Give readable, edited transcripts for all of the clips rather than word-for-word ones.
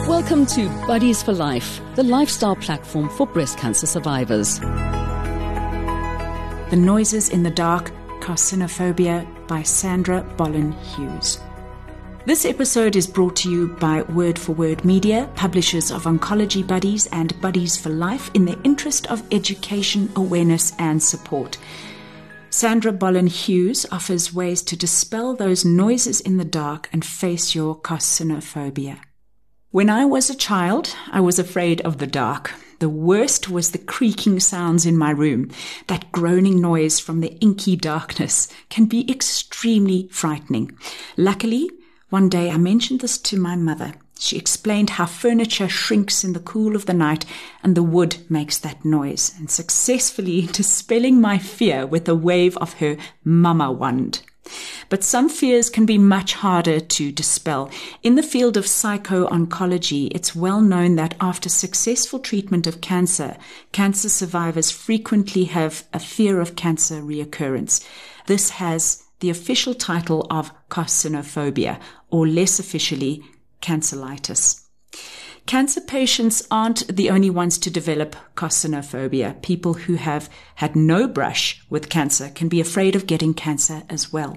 Welcome to Buddies for Life, the lifestyle platform for breast cancer survivors. The Noises in the Dark, Carcinophobia by Sandra Bolin-Hughes. This episode is brought to you by Word for Word Media, publishers of Oncology Buddies and Buddies for Life, in the interest of education, awareness and support. Sandra Bolin-Hughes offers ways to dispel those noises in the dark and face your carcinophobia. When I was a child, I was afraid of the dark. The worst was the creaking sounds in my room. That groaning noise from the inky darkness can be extremely frightening. Luckily, one day I mentioned this to my mother. She explained how furniture shrinks in the cool of the night and the wood makes that noise, and successfully dispelling my fear with a wave of her mama wand. But some fears can be much harder to dispel. In the field of psycho-oncology, it's well known that after successful treatment of cancer, cancer survivors frequently have a fear of cancer reoccurrence. This has the official title of carcinophobia, or less officially, canceritis. Cancer patients aren't the only ones to develop carcinophobia. People who have had no brush with cancer can be afraid of getting cancer as well.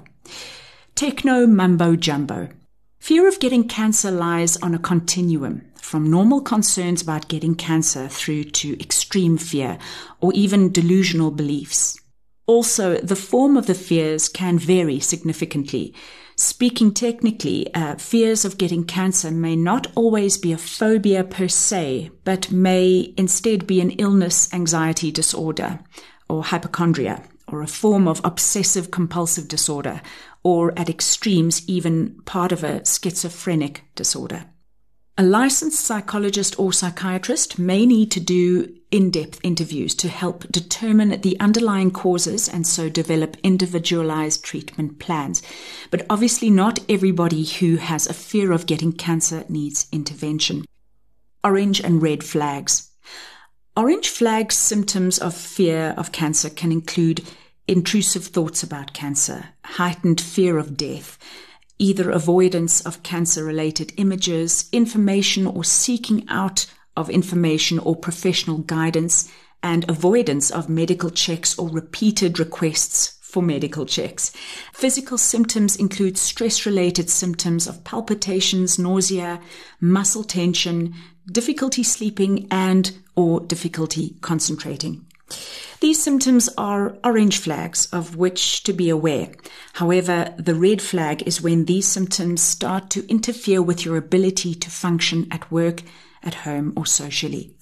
Techno mumbo jumbo. Fear of getting cancer lies on a continuum, from normal concerns about getting cancer through to extreme fear or even delusional beliefs. Also, the form of the fears can vary significantly. Speaking technically, fears of getting cancer may not always be a phobia per se, but may instead be an illness, anxiety disorder, or hypochondria, or a form of obsessive-compulsive disorder, or at extremes, even part of a schizophrenic disorder. A licensed psychologist or psychiatrist may need to do in-depth interviews to help determine the underlying causes and so develop individualized treatment plans. But obviously not everybody who has a fear of getting cancer needs intervention. Orange and red flags. Orange flag symptoms of fear of cancer can include intrusive thoughts about cancer, heightened fear of death, either avoidance of cancer-related images, information or seeking out of information or professional guidance, and avoidance of medical checks or repeated requests for medical checks. Physical symptoms include stress-related symptoms of palpitations, nausea, muscle tension, difficulty sleeping, and or difficulty concentrating. These symptoms are orange flags of which to be aware. However, the red flag is when these symptoms start to interfere with your ability to function at work, at home, or socially.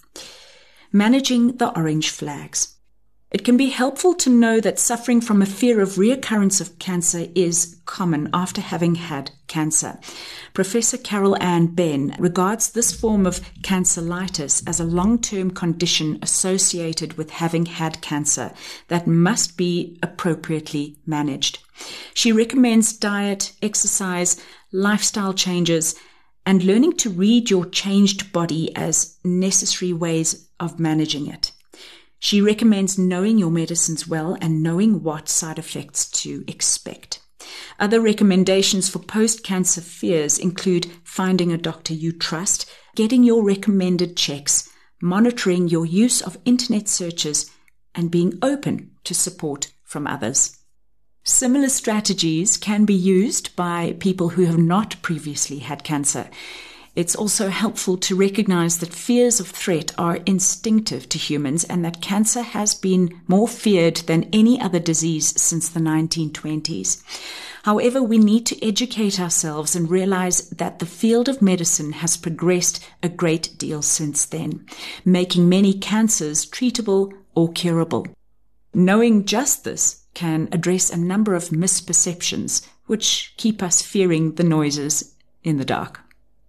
Managing the orange flags. It can be helpful to know that suffering from a fear of reoccurrence of cancer is common after having had cancer. Professor Carol Ann Benn regards this form of canceritis as a long-term condition associated with having had cancer that must be appropriately managed. She recommends diet, exercise, lifestyle changes, and learning to read your changed body as necessary ways of managing it. She recommends knowing your medicines well and knowing what side effects to expect. Other recommendations for post-cancer fears include finding a doctor you trust, getting your recommended checks, monitoring your use of internet searches, and being open to support from others. Similar strategies can be used by people who have not previously had cancer. It's also helpful to recognize that fears of threat are instinctive to humans and that cancer has been more feared than any other disease since the 1920s. However, we need to educate ourselves and realize that the field of medicine has progressed a great deal since then, making many cancers treatable or curable. Knowing just this can address a number of misperceptions which keep us fearing the noises in the dark.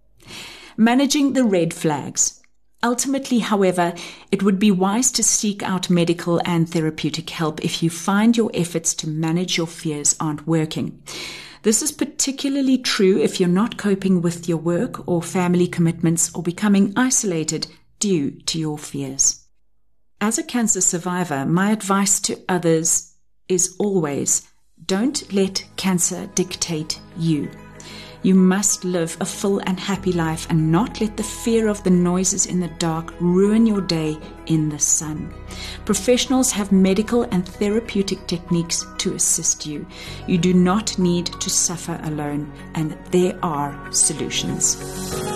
Managing the red flags. Ultimately, however, it would be wise to seek out medical and therapeutic help if you find your efforts to manage your fears aren't working. This is particularly true if you're not coping with your work or family commitments or becoming isolated due to your fears. As a cancer survivor, my advice to others is always, don't let cancer dictate you. You must live a full and happy life and not let the fear of the noises in the dark ruin your day in the sun. Professionals have medical and therapeutic techniques to assist you. You do not need to suffer alone, and there are solutions.